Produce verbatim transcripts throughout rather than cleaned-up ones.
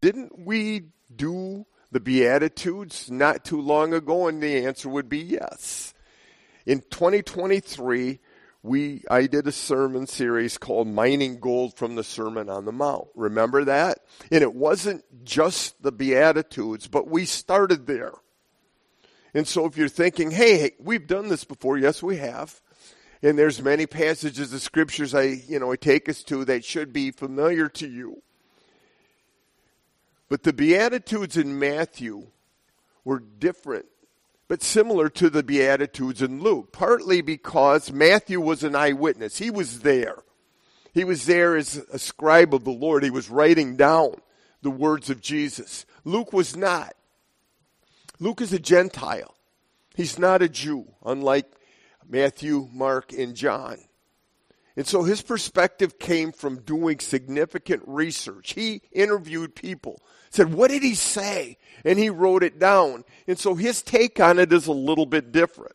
Didn't we do the Beatitudes not too long ago? And the answer would be yes. In twenty twenty-three, we I did a sermon series called Mining Gold from the Sermon on the Mount. Remember that? And it wasn't just the Beatitudes, but we started there. And so if you're thinking, hey, we've done this before, yes, we have. And there's many passages of scriptures I, you know, I take us to that should be familiar to you. But the Beatitudes in Matthew were different, but similar to the Beatitudes in Luke, partly because Matthew was an eyewitness. He was there. He was there as a scribe of the Lord. He was writing down the words of Jesus. Luke was not. Luke is a Gentile. He's not a Jew, unlike Matthew, Mark, and John. And so his perspective came from doing significant research. He interviewed people, said, what did he say? And he wrote it down. And so his take on it is a little bit different.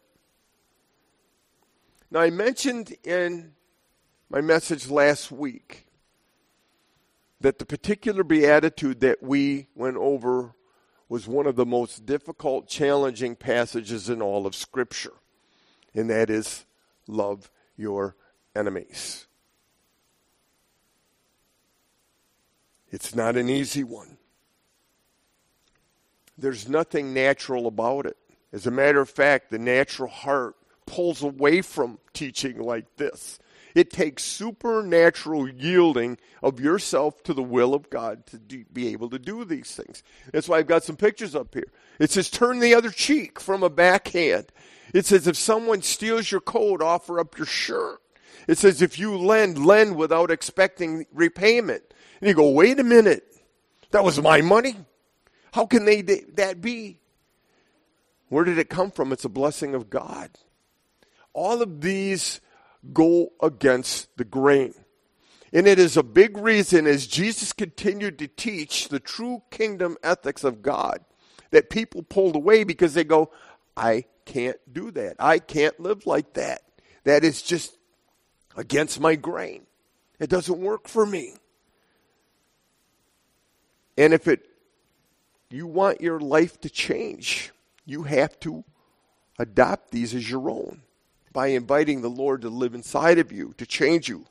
Now, I mentioned in my message last week that the particular beatitude that we went over was one of the most difficult, challenging passages in all of Scripture. And that is, love your enemies. It's not an easy one. There's nothing natural about it. As a matter of fact, the natural heart pulls away from teaching like this. It takes supernatural yielding of yourself to the will of God to do, be able to do these things. That's why I've got some pictures up here. It says, turn the other cheek from a backhand. It says, if someone steals your coat, offer up your shirt. It says, if you lend, lend without expecting repayment. And you go, wait a minute. That was my money? How can they that be? Where did it come from? It's a blessing of God. All of these go against the grain. And it is a big reason, as Jesus continued to teach the true kingdom ethics of God, that people pulled away because they go, I can't do that. I can't live like that. That is just against my grain. It doesn't work for me. And if it you want your life to change, you have to adopt these as your own by inviting the Lord to live inside of you, to change you.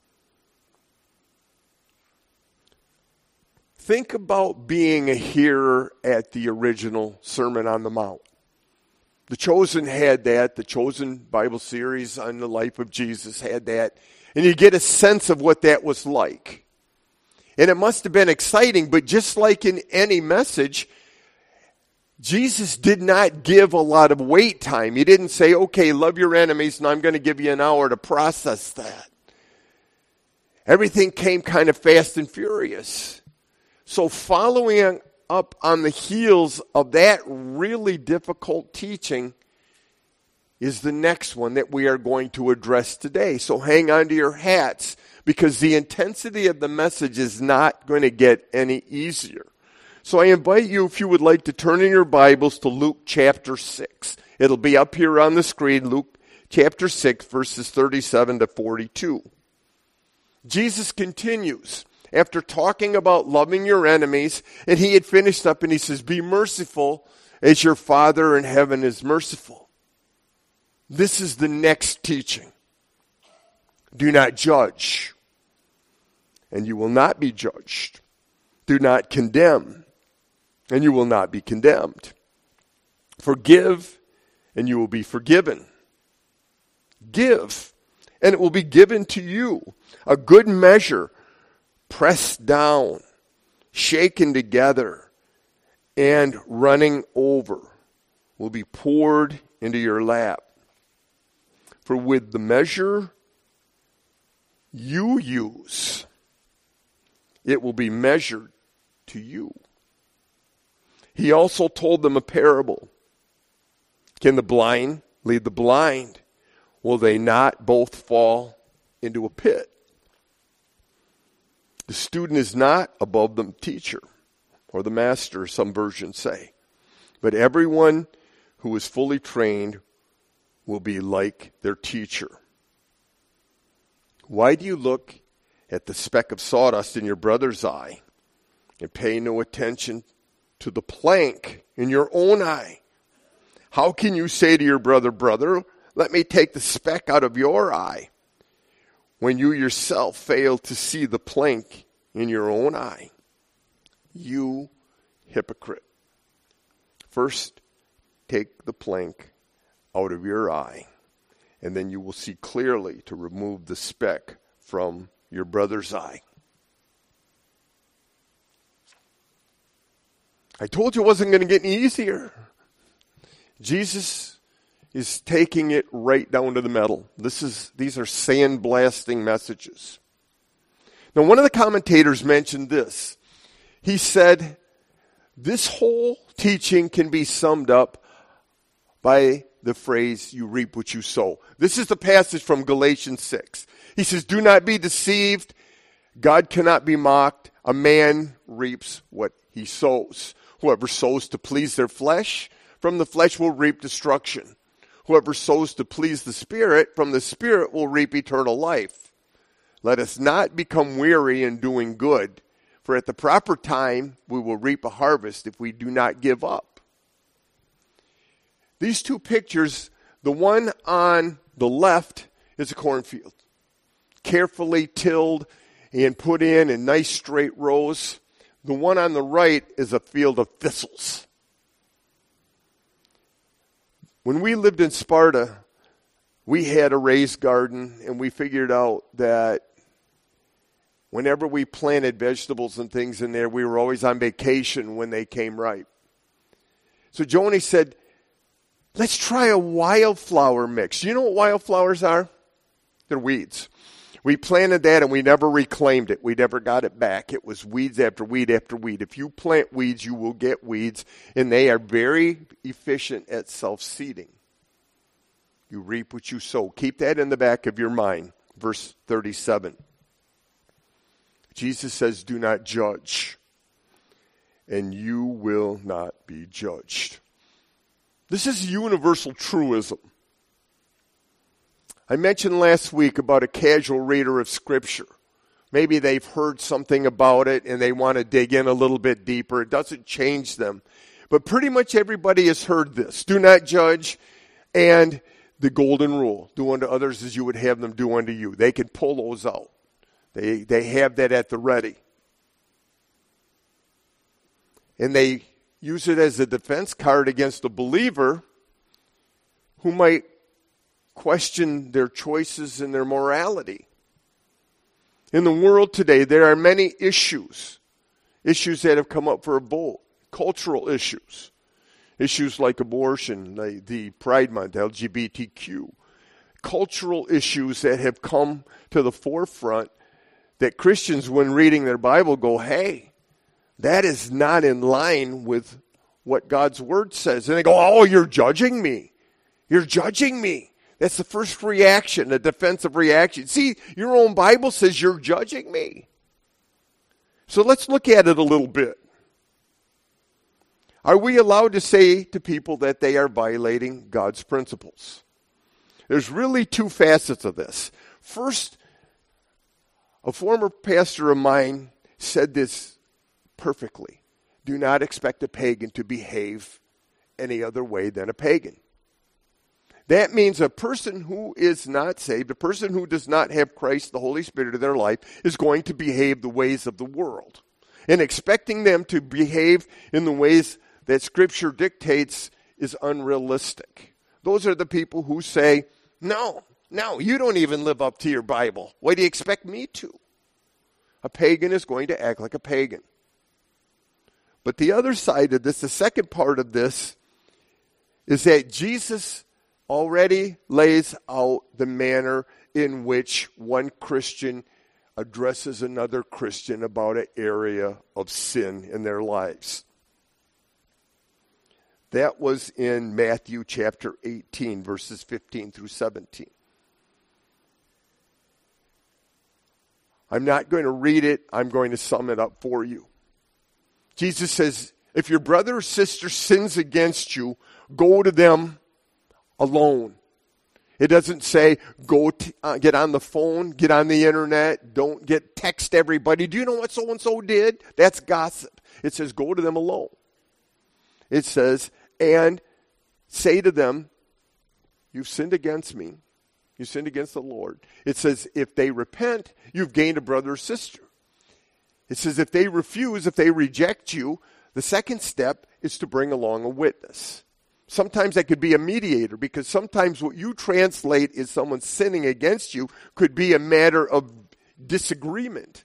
Think about being a hearer at the original Sermon on the Mount. The Chosen had that. The Chosen Bible series on the life of Jesus had that. And you get a sense of what that was like. And it must have been exciting, but just like in any message, Jesus did not give a lot of wait time. He didn't say, okay, love your enemies, and I'm going to give you an hour to process that. Everything came kind of fast and furious. So following up on the heels of that really difficult teaching is the next one that we are going to address today. So hang on to your hats, because the intensity of the message is not going to get any easier. So I invite you, if you would like, to turn in your Bibles to Luke chapter six. It'll be up here on the screen, Luke chapter six, verses thirty-seven to forty-two. Jesus continues after talking about loving your enemies, and he had finished up and he says, be merciful as your Father in heaven is merciful. This is the next teaching. Do not judge, and you will not be judged. Do not condemn, and you will not be condemned. Forgive, and you will be forgiven. Give, and it will be given to you. A good measure, pressed down, shaken together, and running over, will be poured into your lap. For with the measure you use, it will be measured to you. He also told them a parable. Can the blind lead the blind? Will they not both fall into a pit? The student is not above the teacher or the master, some versions say. But everyone who is fully trained will be like their teacher. Why do you look at the speck of sawdust in your brother's eye And pay no attention to the plank in your own eye. How can you say to your brother, brother, let me take the speck out of your eye, when you yourself fail to see the plank in your own eye? You hypocrite. First, take the plank out of your eye, and then you will see clearly to remove the speck from your brother's eye. I told you it wasn't going to get any easier. Jesus is taking it right down to the metal. This is these are sandblasting messages. Now, one of the commentators mentioned this. He said, this whole teaching can be summed up by the phrase, you reap what you sow. This is the passage from Galatians six. He says, do not be deceived. God cannot be mocked. A man reaps what he sows. Whoever sows to please their flesh, from the flesh will reap destruction. Whoever sows to please the Spirit, from the Spirit will reap eternal life. Let us not become weary in doing good, for at the proper time we will reap a harvest if we do not give up. These two pictures, the one on the left is a cornfield, carefully tilled and put in in nice straight rows. The one on the right is a field of thistles. When we lived in Sparta, we had a raised garden, and we figured out that whenever we planted vegetables and things in there, we were always on vacation when they came ripe. So Joni said, let's try a wildflower mix. You know what wildflowers are? They're weeds. We planted that and we never reclaimed it. We never got it back. It was weeds after weed after weed. If you plant weeds, you will get weeds, and they are very efficient at self-seeding. You reap what you sow. Keep that in the back of your mind. Verse thirty-seven. Jesus says, do not judge, and you will not be judged. This is universal truism. I mentioned last week about a casual reader of Scripture. Maybe they've heard something about it and they want to dig in a little bit deeper. It doesn't change them. But pretty much everybody has heard this. Do not judge, and the golden rule. Do unto others as you would have them do unto you. They can pull those out. They, they have that at the ready. And they use it as a defense card against a believer who might question their choices and their morality. In the world today, there are many issues, issues that have come up for a vote, cultural issues, issues like abortion, like the Pride Month, L G B T Q, cultural issues that have come to the forefront that Christians, when reading their Bible, go, hey, that is not in line with what God's Word says. And they go, oh, you're judging me. You're judging me. That's the first reaction, a defensive reaction. See, your own Bible says you're judging me. So let's look at it a little bit. Are we allowed to say to people that they are violating God's principles? There's really two facets of this. First, a former pastor of mine said this perfectly. Do not expect a pagan to behave any other way than a pagan. That means a person who is not saved, a person who does not have Christ, the Holy Spirit in their life, is going to behave the ways of the world. And expecting them to behave in the ways that Scripture dictates is unrealistic. Those are the people who say, no, no, you don't even live up to your Bible. Why do you expect me to? A pagan is going to act like a pagan. But the other side of this, the second part of this, is that Jesus already lays out the manner in which one Christian addresses another Christian about an area of sin in their lives. That was in Matthew chapter eighteen, verses fifteen through seventeen. I'm not going to read it. I'm going to sum it up for you. Jesus says, if your brother or sister sins against you, go to them alone. It doesn't say go t- uh, get on the phone, get on the internet, don't get text everybody. Do you know what so-and-so did? That's gossip. It says, go to them alone. It says, and say to them, you've sinned against me. You sinned against the Lord. It says, if they repent, you've gained a brother or sister. It says, if they refuse, if they reject you, the second step is to bring along a witness. Sometimes that could be a mediator, because sometimes what you translate is someone sinning against you could be a matter of disagreement.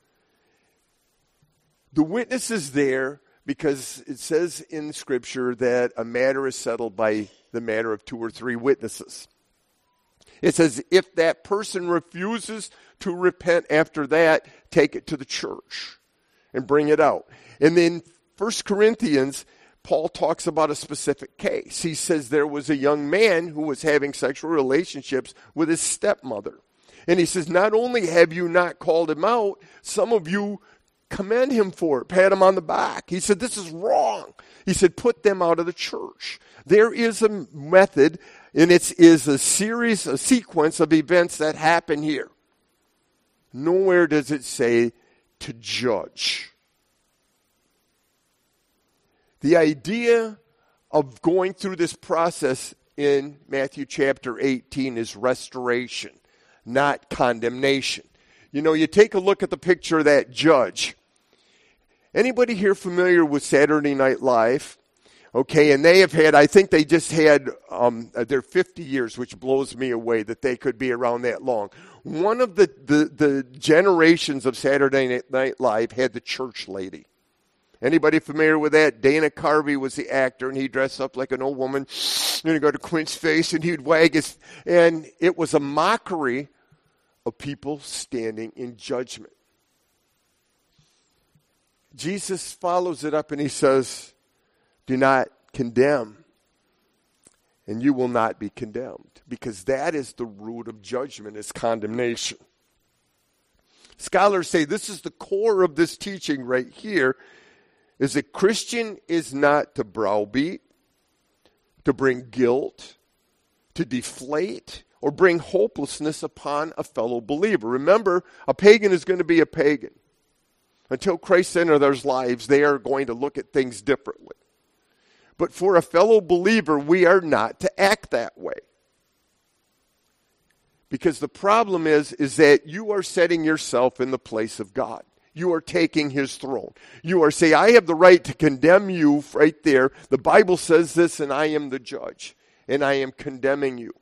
The witness is there because it says in Scripture that a matter is settled by the matter of two or three witnesses. It says if that person refuses to repent after that, take it to the church and bring it out. And then First Corinthians, Paul talks about a specific case. He says there was a young man who was having sexual relationships with his stepmother. And he says, not only have you not called him out, some of you commend him for it, pat him on the back. He said, this is wrong. He said, put them out of the church. There is a method, and it is a series, a sequence of events that happen here. Nowhere does it say to judge. The idea of going through this process in Matthew chapter eighteen is restoration, not condemnation. You know, you take a look at the picture of that judge. Anybody here familiar with Saturday Night Live? Okay, and they have had, I think they just had um, their fifty years, which blows me away that they could be around that long. One of the, the, the generations of Saturday Night Live had the church lady. Anybody familiar with that? Dana Carvey was the actor, and he dressed up like an old woman. And he'd go to Quint's face, and he'd wag his, and it was a mockery of people standing in judgment. Jesus follows it up, and he says, do not condemn, and you will not be condemned, because that is the root of judgment, is condemnation. Scholars say this is the core of this teaching right here, is that Christian is not to browbeat, to bring guilt, to deflate, or bring hopelessness upon a fellow believer. Remember, a pagan is going to be a pagan. Until Christ enters their lives, they are going to look at things differently. But for a fellow believer, we are not to act that way. Because the problem is, is that you are setting yourself in the place of God. You are taking his throne. You are saying, I have the right to condemn you right there. The Bible says this, and I am the judge, and I am condemning you.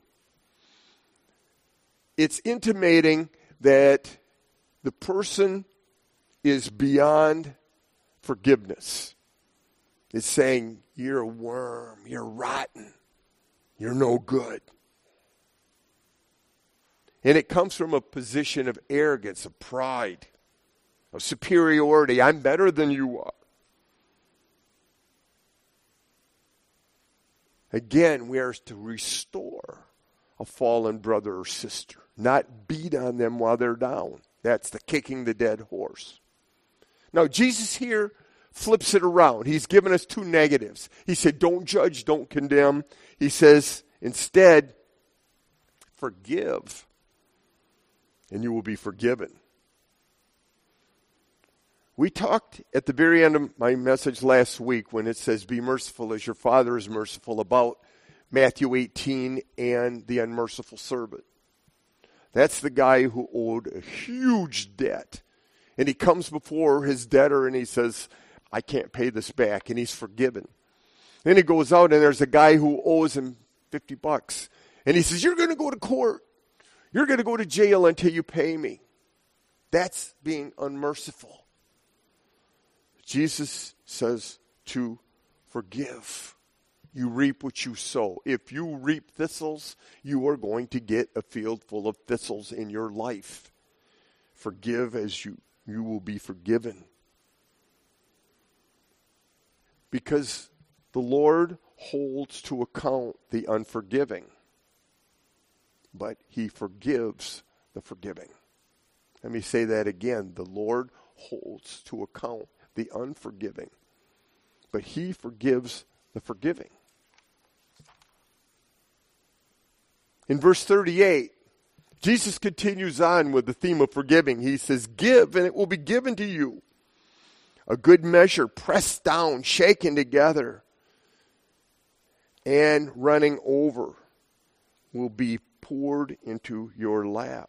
It's intimating that the person is beyond forgiveness. It's saying, you're a worm, you're rotten, you're no good. And it comes from a position of arrogance, of pride, of superiority. I'm better than you are. Again, we are to restore a fallen brother or sister, not beat on them while they're down. That's the kicking the dead horse. Now, Jesus here flips it around. He's given us two negatives. He said, don't judge, don't condemn. He says, instead, forgive, and you will be forgiven. We talked at the very end of my message last week when it says, be merciful as your Father is merciful, about Matthew eighteen and the unmerciful servant. That's the guy who owed a huge debt. And he comes before his debtor and he says, I can't pay this back. And he's forgiven. Then he goes out and there's a guy who owes him fifty bucks. And he says, you're going to go to court. You're going to go to jail until you pay me. That's being unmerciful. Jesus says to forgive. You reap what you sow. If you reap thistles, you are going to get a field full of thistles in your life. Forgive as you, you will be forgiven. Because the Lord holds to account the unforgiving, but he forgives the forgiving. Let me say that again. The Lord holds to account the unforgiving, but he forgives the forgiving. In verse thirty-eight, Jesus continues on with the theme of forgiving. He says, give and it will be given to you. a good measure, pressed down, shaken together, and running over will be poured into your lap.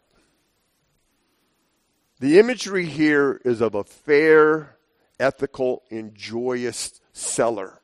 The imagery here is of a fair, ethical, and joyous seller.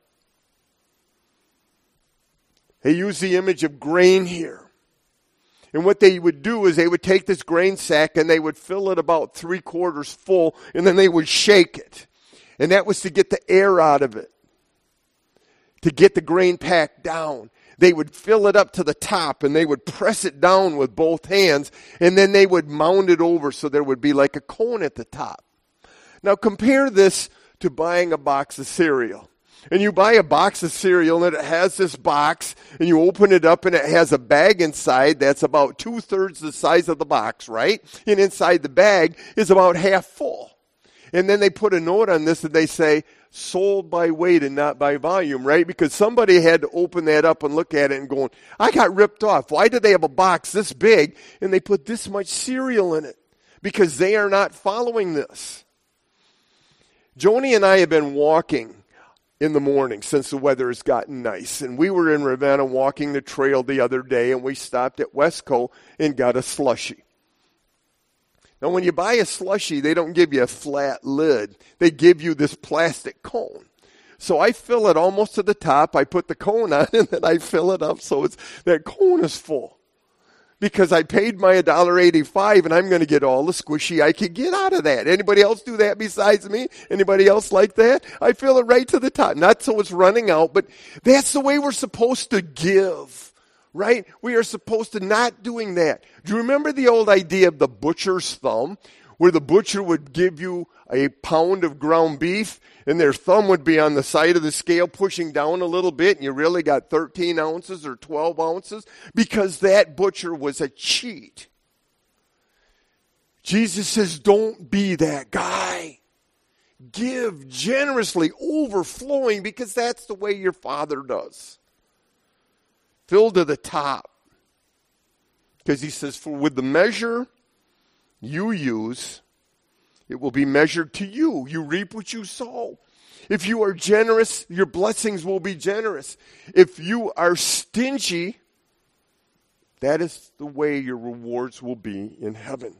They use the image of grain here. And what they would do is they would take this grain sack and they would fill it about three quarters full, and then they would shake it. And that was to get the air out of it, to get the grain packed down. They would fill it up to the top and they would press it down with both hands, and then they would mound it over so there would be like a cone at the top. Now compare this to buying a box of cereal. And you buy a box of cereal and it has this box, and you open it up and it has a bag inside that's about two-thirds the size of the box, right? And inside the bag is about half full. And then they put a note on this and they say, sold by weight and not by volume, right? Because somebody had to open that up and look at it and going, I got ripped off. Why did they have a box this big and they put this much cereal in it? Because they are not following this. Joni and I have been walking in the morning since the weather has gotten nice. And we were in Ravenna walking the trail the other day, and we stopped at Westco and got a slushie. Now, when you buy a slushie, they don't give you a flat lid. They give you this plastic cone. So I fill it almost to the top. I put the cone on, and then I fill it up so it's that cone is full. Because I paid my one dollar and eighty-five cents, and I'm going to get all the squishy I could get out of that. Anybody else do that besides me? Anybody else like that? I fill it right to the top. Not so it's running out, but that's the way we're supposed to give, right? We are supposed to not doing that. Do you remember the old idea of the butcher's thumb, where the butcher would give you a pound of ground beef, and their thumb would be on the side of the scale pushing down a little bit, and you really got thirteen ounces or twelve ounces? Because that butcher was a cheat. Jesus says, don't be that guy. Give generously, overflowing, because that's the way your Father does. Fill to the top. Because he says, for with the measure you use, it will be measured to you. You reap what you sow. If you are generous, your blessings will be generous. If you are stingy, that is the way your rewards will be in heaven.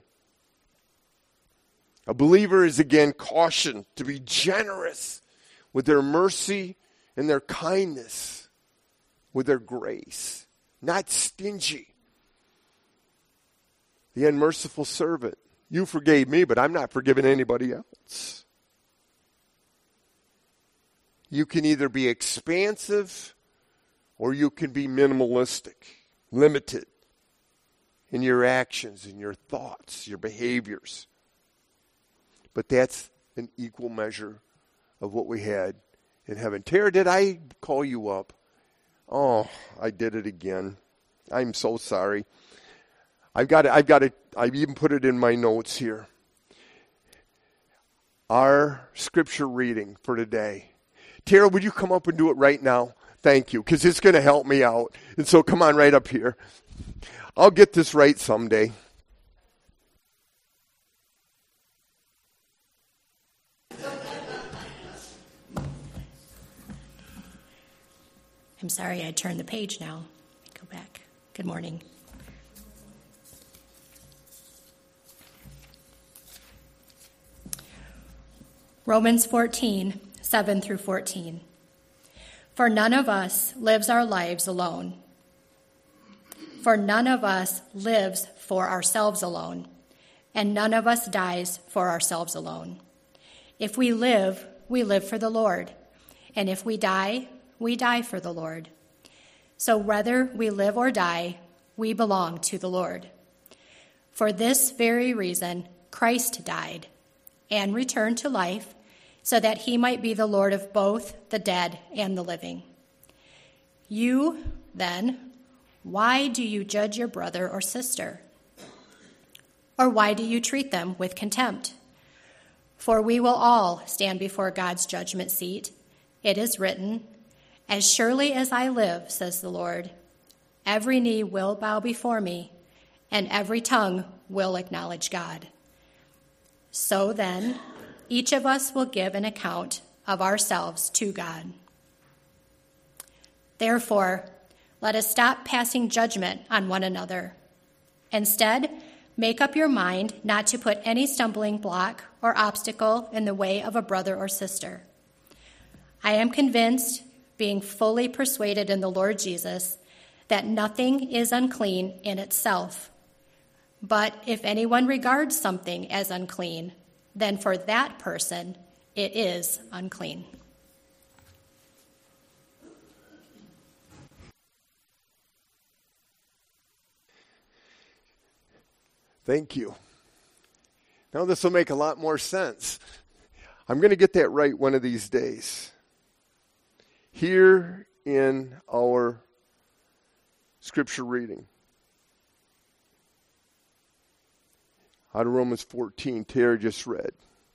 A believer is again cautioned to be generous with their mercy and their kindness, with their grace, not stingy. The unmerciful servant. You forgave me, but I'm not forgiving anybody else. You can either be expansive or you can be minimalistic, limited in your actions, in your thoughts, your behaviors. But that's an equal measure of what we had in heaven. Tara, did I call you up? Oh, I did it again. I'm so sorry. I've got it, I've got it, I've even put it in my notes here. Our scripture reading for today. Tara, would you come up and do it right now? Thank you, because it's going to help me out. And so come on right up here. I'll get this right someday. I'm sorry, I turned the page now. Go back. Good morning. Romans fourteen, seven through fourteen. For none of us lives our lives alone. For none of us lives for ourselves alone, and none of us dies for ourselves alone. If we live, we live for the Lord, and if we die, we die for the Lord. So whether we live or die, we belong to the Lord. For this very reason, Christ died and returned to life, so that he might be the Lord of both the dead and the living. You, then, why do you judge your brother or sister? Or why do you treat them with contempt? For we will all stand before God's judgment seat. It is written, as surely as I live, says the Lord, every knee will bow before me, and every tongue will acknowledge God. So then, each of us will give an account of ourselves to God. Therefore, let us stop passing judgment on one another. Instead, make up your mind not to put any stumbling block or obstacle in the way of a brother or sister. I am convinced, being fully persuaded in the Lord Jesus, that nothing is unclean in itself. But if anyone regards something as unclean, then for that person it is unclean. Thank you. Now this will make a lot more sense. I'm going to get that right one of these days. Here in our scripture reading, out of Romans fourteen, Tara just read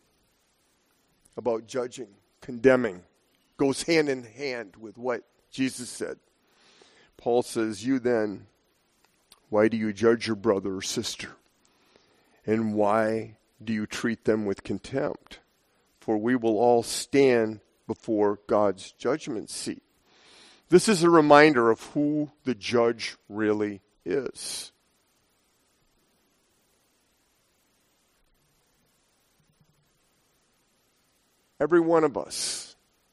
about judging, condemning, goes hand in hand with what Jesus said. Paul says, you then, why do you judge your brother or sister? And why do you treat them with contempt? For we will all stand before God's judgment seat. This is a reminder of who the judge really is. Every one of us,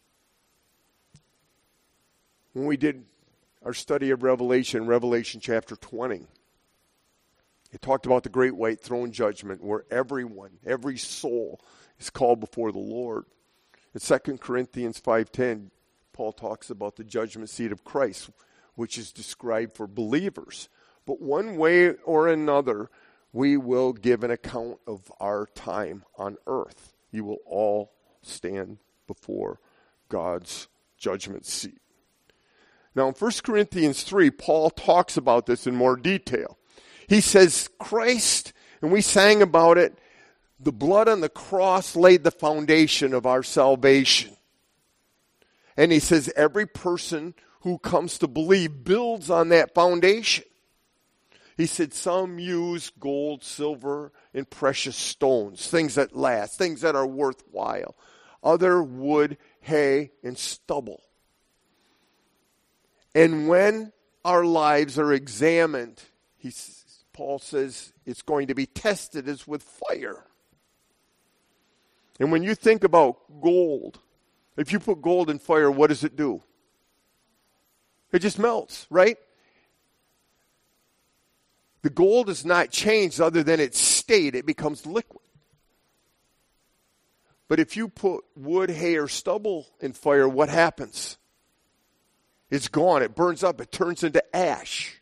when we did our study of Revelation, Revelation chapter twenty, it talked about the great white throne judgment where everyone, every soul is called before the Lord. In Second Corinthians five ten, Paul talks about the judgment seat of Christ, which is described for believers. But one way or another, we will give an account of our time on earth. You will all stand before God's judgment seat. Now in First Corinthians three, Paul talks about this in more detail. He says, Christ, and we sang about it, the blood on the cross laid the foundation of our salvation. And he says every person who comes to believe builds on that foundation. He said some use gold, silver, and precious stones, things that last, things that are worthwhile. Other wood, hay, and stubble. And when our lives are examined, he, Paul says it's going to be tested as with fire. And when you think about gold, if you put gold in fire, what does it do? It just melts, right? The gold is not changed other than its state. It becomes liquid. But if you put wood, hay, or stubble in fire, what happens? It's gone. It burns up. It turns into ash.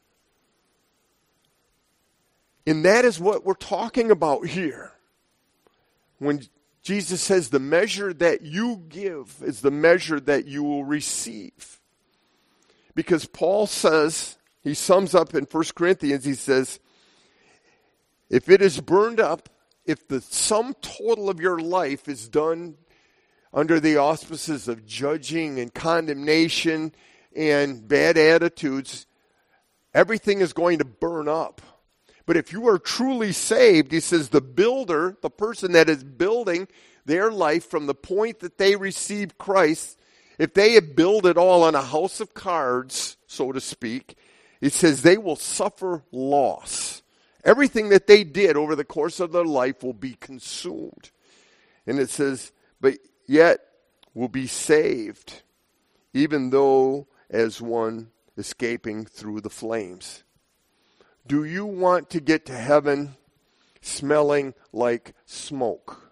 And that is what we're talking about here. When Jesus says the measure that you give is the measure that you will receive. Because Paul says, he sums up in First Corinthians, he says, if it is burned up, if the sum total of your life is done under the auspices of judging and condemnation and bad attitudes, everything is going to burn up. But if you are truly saved, he says the builder, the person that is building their life from the point that they receive Christ, if they have built it all on a house of cards, so to speak, it says they will suffer loss. Everything that they did over the course of their life will be consumed. And it says, but yet will be saved, even though as one escaping through the flames. Do you want to get to heaven smelling like smoke?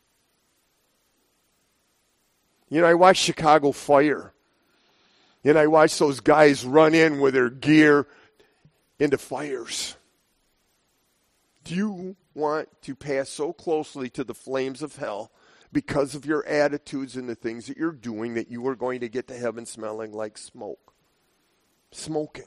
You know, I watched Chicago Fire. And I watched those guys run in with their gear into fires. Do you want to pass so closely to the flames of hell because of your attitudes and the things that you're doing that you are going to get to heaven smelling like smoke? Smoking.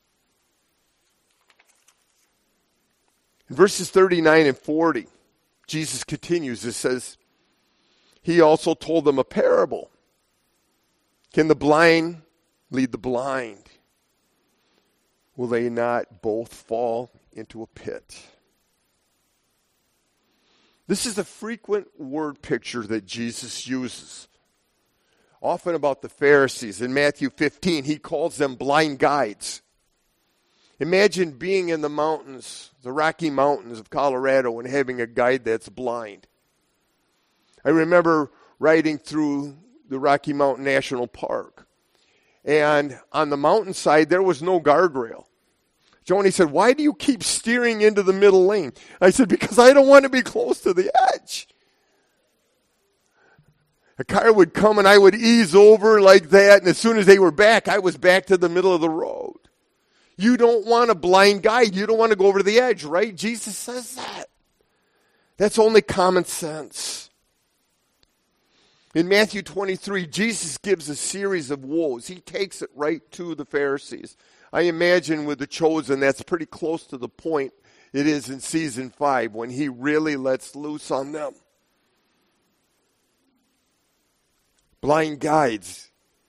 In verses thirty-nine and forty, Jesus continues. It says, he also told them a parable. Can the blind lead the blind? Will they not both fall into a pit? This is a frequent word picture that Jesus uses. Often about the Pharisees. In Matthew fifteen, he calls them blind guides. Imagine being in the mountains, the Rocky Mountains of Colorado, and having a guide that's blind. I remember riding through the Rocky Mountain National Park. And on the mountainside, there was no guardrail. Joni said, "Why do you keep steering into the middle lane?" I said, "Because I don't want to be close to the edge." A car would come and I would ease over like that, and as soon as they were back, I was back to the middle of the road. You don't want a blind guide. You don't want to go over the edge, right? Jesus says that. That's only common sense. In Matthew twenty-three, Jesus gives a series of woes. He takes it right to the Pharisees. I imagine with the Chosen, that's pretty close to the point it is in season five when he really lets loose on them. Blind guides.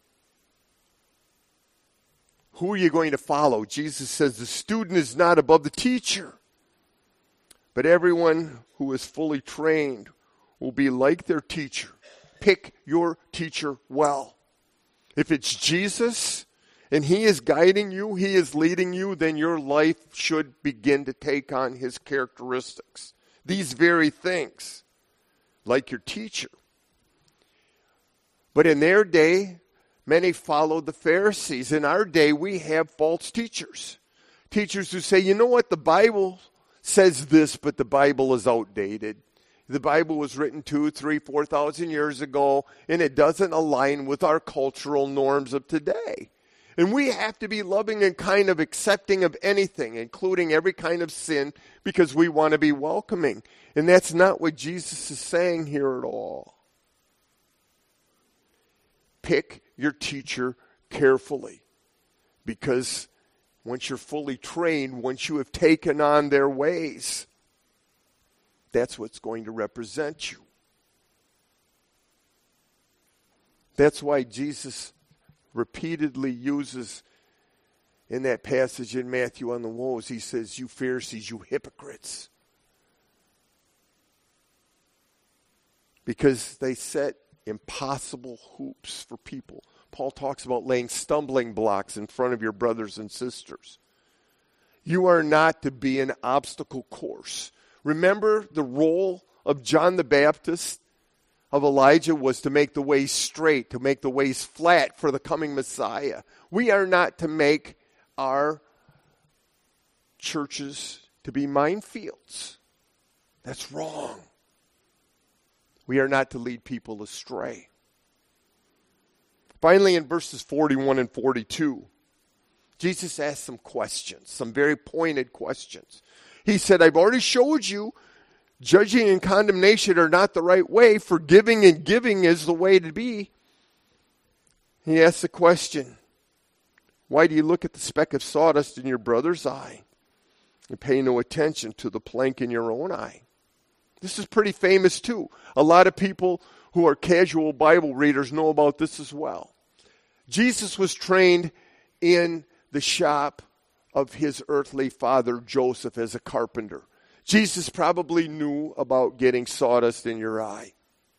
Who are you going to follow? Jesus says the student is not above the teacher, but everyone who is fully trained will be like their teacher. Pick your teacher well. If it's Jesus and he is guiding you, he is leading you, then your life should begin to take on his characteristics. These very things, like your teacher. But in their day, many followed the Pharisees. In our day, we have false teachers. Teachers who say, you know what, the Bible says this, but the Bible is outdated. The Bible was written two, three, four thousand years ago, and it doesn't align with our cultural norms of today. And we have to be loving and kind of accepting of anything, including every kind of sin, because we want to be welcoming. And that's not what Jesus is saying here at all. Pick your teacher carefully, because once you're fully trained, once you have taken on their ways, that's what's going to represent you. That's why Jesus repeatedly uses in that passage in Matthew on the woes, he says, you Pharisees, you hypocrites. Because they set impossible hoops for people. Paul talks about laying stumbling blocks in front of your brothers and sisters. You are not to be an obstacle course. Remember the role of John the Baptist, of Elijah, was to make the ways straight, to make the ways flat for the coming Messiah. We are not to make our churches to be minefields. That's wrong. We are not to lead people astray. Finally, in verses forty-one and forty-two, Jesus asked some questions, some very pointed questions. He said, I've already showed you judging and condemnation are not the right way. Forgiving and giving is the way to be. He asked the question, why do you look at the speck of sawdust in your brother's eye and pay no attention to the plank in your own eye? This is pretty famous too. A lot of people who are casual Bible readers know about this as well. Jesus was trained in the shop of his earthly father Joseph as a carpenter. Jesus probably knew about getting sawdust in your eye.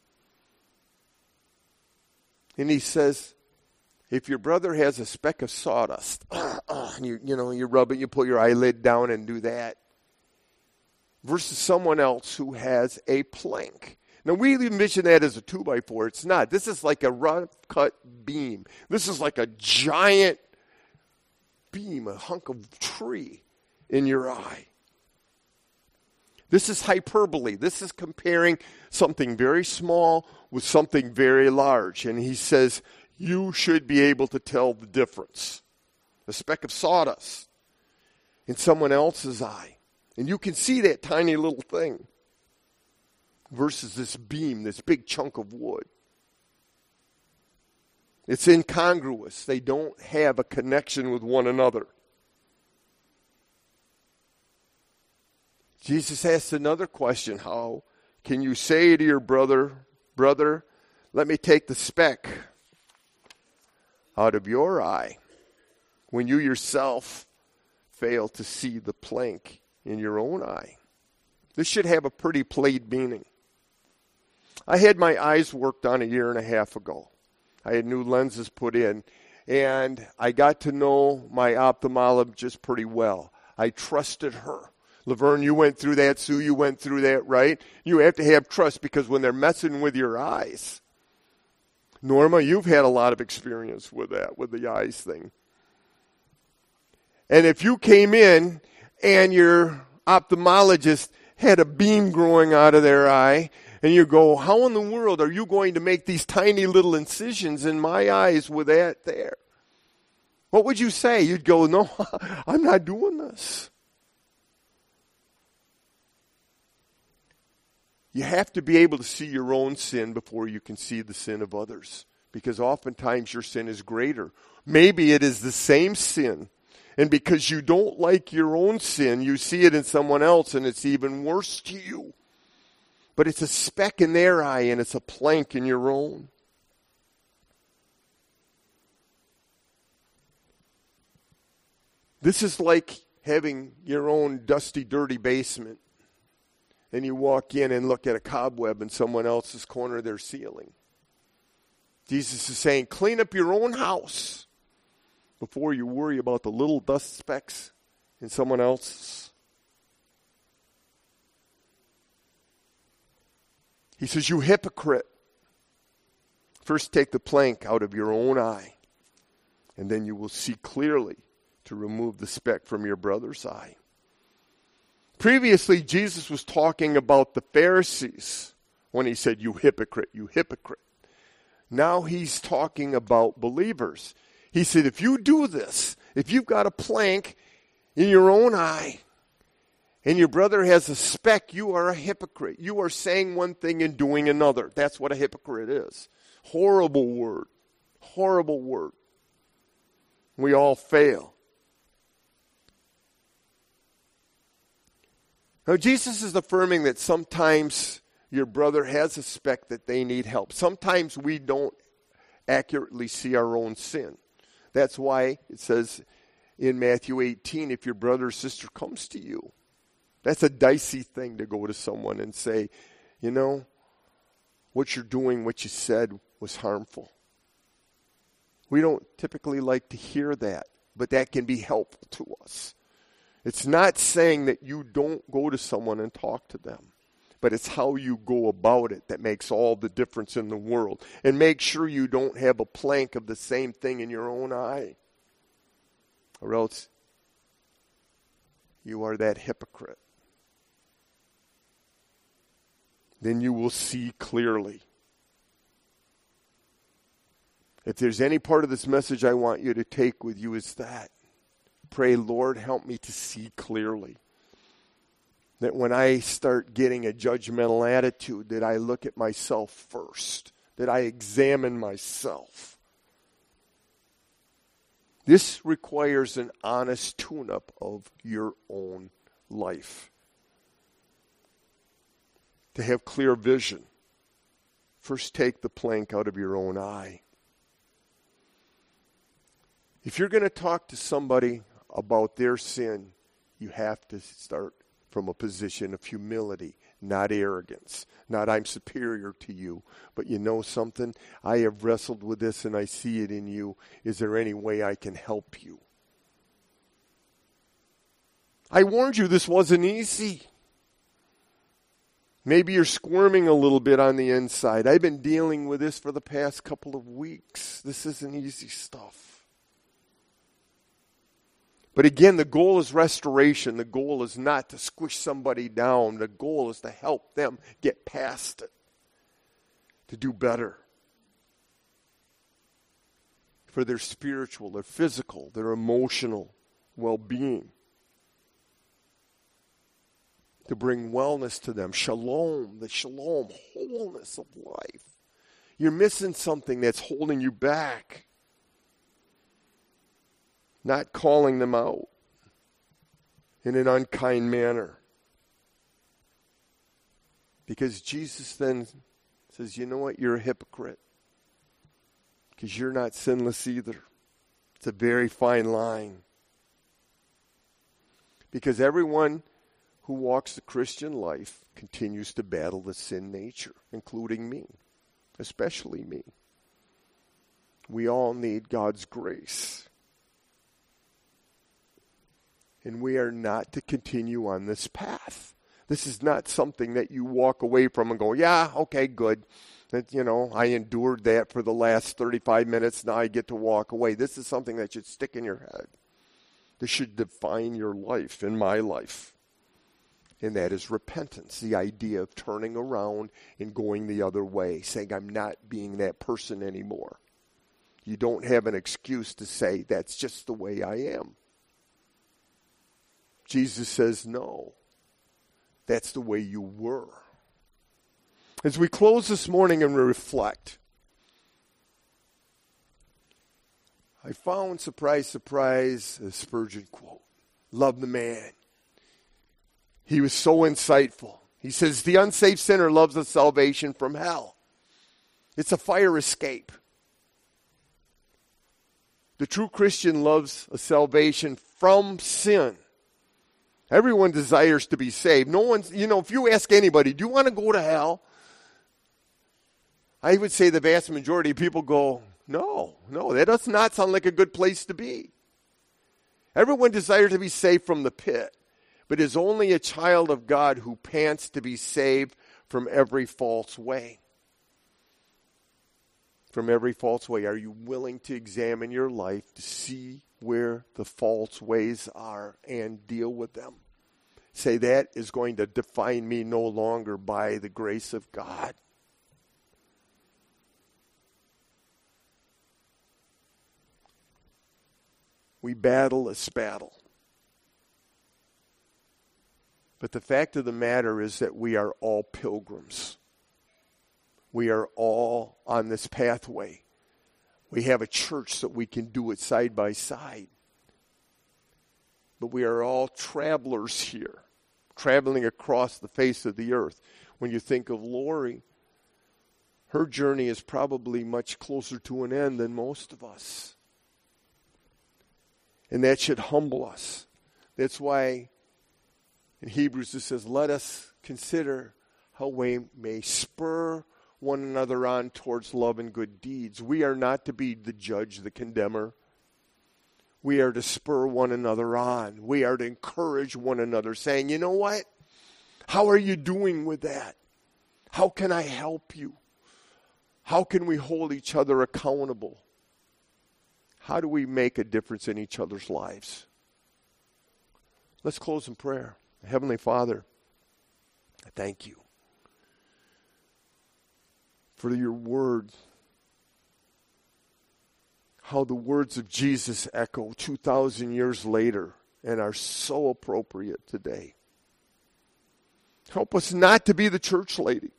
And he says, if your brother has a speck of sawdust, uh, uh, you, you know, you rub it, you put your eyelid down and do that, versus someone else who has a plank. Now, we envision that as a two by four. It's not. This is like a rough-cut beam. This is like a giant beam, a hunk of tree in your eye. This is hyperbole. This is comparing something very small with something very large. And he says, you should be able to tell the difference. A speck of sawdust in someone else's eye. And you can see that tiny little thing versus this beam, this big chunk of wood. It's incongruous. They don't have a connection with one another. Jesus asked another question. How can you say to your brother, brother, let me take the speck out of your eye, when you yourself fail to see the plank in your own eye? This should have a pretty plain meaning. I had my eyes worked on a year and a half ago. I had new lenses put in, and I got to know my ophthalmologist pretty well. I trusted her. Laverne, you went through that. Sue, you went through that, right? You have to have trust because when they're messing with your eyes. Norma, you've had a lot of experience with that, with the eyes thing. And if you came in and your ophthalmologist had a beam growing out of their eye, and you go, how in the world are you going to make these tiny little incisions in my eyes with that there? What would you say? You'd go, no, I'm not doing this. You have to be able to see your own sin before you can see the sin of others. Because oftentimes your sin is greater. Maybe it is the same sin. And because you don't like your own sin, you see it in someone else and it's even worse to you. But it's a speck in their eye and it's a plank in your own. This is like having your own dusty, dirty basement. And you walk in and look at a cobweb in someone else's corner of their ceiling. Jesus is saying, clean up your own house before you worry about the little dust specks in someone else's. He says, you hypocrite. First take the plank out of your own eye, and then you will see clearly to remove the speck from your brother's eye. Previously, Jesus was talking about the Pharisees when he said, you hypocrite, you hypocrite. Now he's talking about believers. He said, if you do this, if you've got a plank in your own eye and your brother has a speck, you are a hypocrite. You are saying one thing and doing another. That's what a hypocrite is. Horrible word. Horrible word. We all fail. Now, Jesus is affirming that sometimes your brother has a speck that they need help. Sometimes we don't accurately see our own sin. That's why it says in Matthew eighteen, if your brother or sister comes to you, that's a dicey thing to go to someone and say, you know, what you're doing, what you said was harmful. We don't typically like to hear that, but that can be helpful to us. It's not saying that you don't go to someone and talk to them, but it's how you go about it that makes all the difference in the world. And make sure you don't have a plank of the same thing in your own eye, or else you are that hypocrite. Then you will see clearly. If there's any part of this message I want you to take with you, is that. Pray, Lord, help me to see clearly. That when I start getting a judgmental attitude, that I look at myself first. That I examine myself. This requires an honest tune-up of your own life. To have clear vision, first take the plank out of your own eye. If you're going to talk to somebody about their sin, you have to start from a position of humility, not arrogance. Not I'm superior to you, but you know something? I have wrestled with this and I see it in you. Is there any way I can help you? I warned you this wasn't easy. Maybe you're squirming a little bit on the inside. I've been dealing with this for the past couple of weeks. This isn't easy stuff. But again, the goal is restoration. The goal is not to squish somebody down. The goal is to help them get past it, to do better. For their spiritual, their physical, their emotional well-being. To bring wellness to them. Shalom, the shalom, wholeness of life. You're missing something that's holding you back. Not calling them out in an unkind manner. Because Jesus then says, you know what, you're a hypocrite. Because you're not sinless either. It's a very fine line. Because everyone who walks the Christian life continues to battle the sin nature, including me, especially me. We all need God's grace. And we are not to continue on this path. This is not something that you walk away from and go, yeah, okay, good. That, you know, I endured that for the last thirty-five minutes. Now I get to walk away. This is something that should stick in your head. This should define your life and my life. And that is repentance, the idea of turning around and going the other way, saying I'm not being that person anymore. You don't have an excuse to say that's just the way I am. Jesus says no. That's the way you were. As we close this morning and reflect, I found, surprise, surprise, a Spurgeon quote. Love the man. He was so insightful. He says, the unsaved sinner loves the salvation from hell. It's a fire escape. The true Christian loves a salvation from sin. Everyone desires to be saved. No one's, you know, if you ask anybody, do you want to go to hell? I would say the vast majority of people go, no, no, that does not sound like a good place to be. Everyone desires to be saved from the pit, but is only a child of God who pants to be saved from every false way. From every false way. Are you willing to examine your life to see where the false ways are and deal with them? Say that is going to define me no longer by the grace of God. We battle this battle. But the fact of the matter is that we are all pilgrims. We are all on this pathway. We have a church so we can do it side by side. But we are all travelers here, traveling across the face of the earth. When you think of Lori, her journey is probably much closer to an end than most of us. And that should humble us. That's why in Hebrews it says, let us consider how we may spur one another on towards love and good deeds. We are not to be the judge, the condemner. We are to spur one another on. We are to encourage one another, saying, you know what? How are you doing with that? How can I help you? How can we hold each other accountable? How do we make a difference in each other's lives? Let's close in prayer. Heavenly Father, I thank you for your word. How the words of Jesus echo two thousand years later and are so appropriate today. Help us not to be the church lady.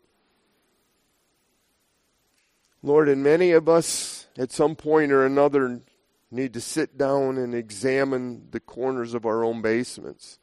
Lord, and many of us at some point or another need to sit down and examine the corners of our own basements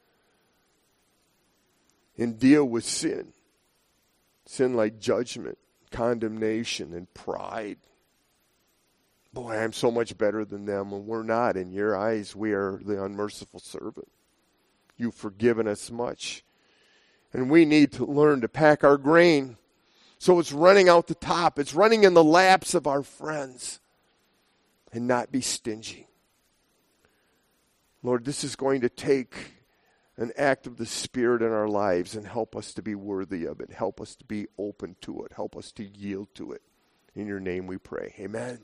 and deal with sin. Sin like judgment, condemnation, and pride. Boy, I'm so much better than them, and we're not. In your eyes, we are the unmerciful servant. You've forgiven us much. And we need to learn to pack our grain so it's running out the top. It's running in the laps of our friends. And not be stingy. Lord, this is going to take an act of the Spirit in our lives and help us to be worthy of it. Help us to be open to it. Help us to yield to it. In your name we pray. Amen.